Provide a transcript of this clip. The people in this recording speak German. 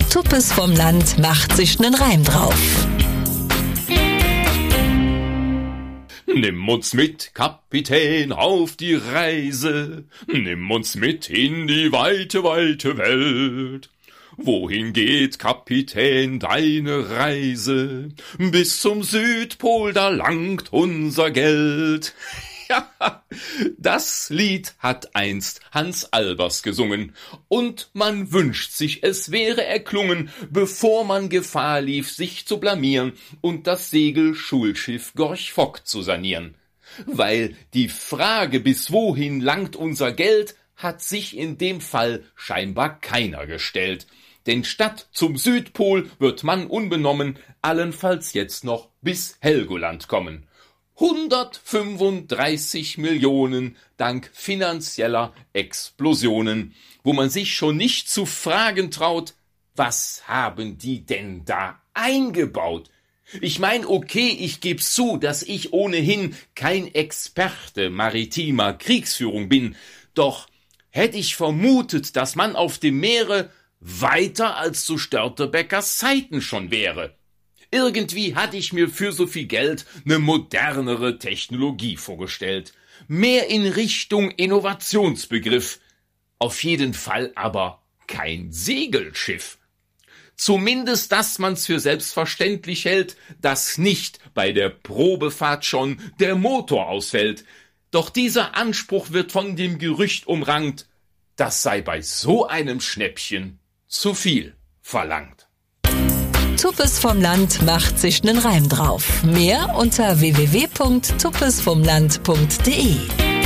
Tuppes vom Land macht sich nen Reim drauf. Nimm uns mit, Kapitän, auf die Reise. Nimm uns mit in die weite, weite Welt. Wohin geht, Kapitän, deine Reise? Bis zum Südpol, da langt unser Geld. Ja, das Lied hat einst Hans Albers gesungen, und man wünscht sich, es wäre erklungen, bevor man Gefahr lief, sich zu blamieren und das Segelschulschiff Gorch Fock zu sanieren. Weil die Frage, bis wohin langt unser Geld, hat sich in dem Fall scheinbar keiner gestellt. Denn statt zum Südpol wird man unbenommen allenfalls jetzt noch bis Helgoland kommen. 135 Millionen dank finanzieller Explosionen, wo man sich schon nicht zu fragen traut, was haben die denn da eingebaut? Ich mein, okay, ich geb's zu, dass ich ohnehin kein Experte maritimer Kriegsführung bin, doch hätt ich vermutet, dass man auf dem Meere weiter als zu Störtebeckers Zeiten schon wäre. Irgendwie hatte ich mir für so viel Geld ne modernere Technologie vorgestellt. Mehr in Richtung Innovationsbegriff. Auf jeden Fall aber kein Segelschiff. Zumindest, dass man's für selbstverständlich hält, dass nicht bei der Probefahrt schon der Motor ausfällt. Doch dieser Anspruch wird von dem Gerücht umrankt, das sei bei so einem Schnäppchen zu viel verlangt. Tuppes vom Land macht sich nen Reim drauf. Mehr unter www.tuppesvomland.de.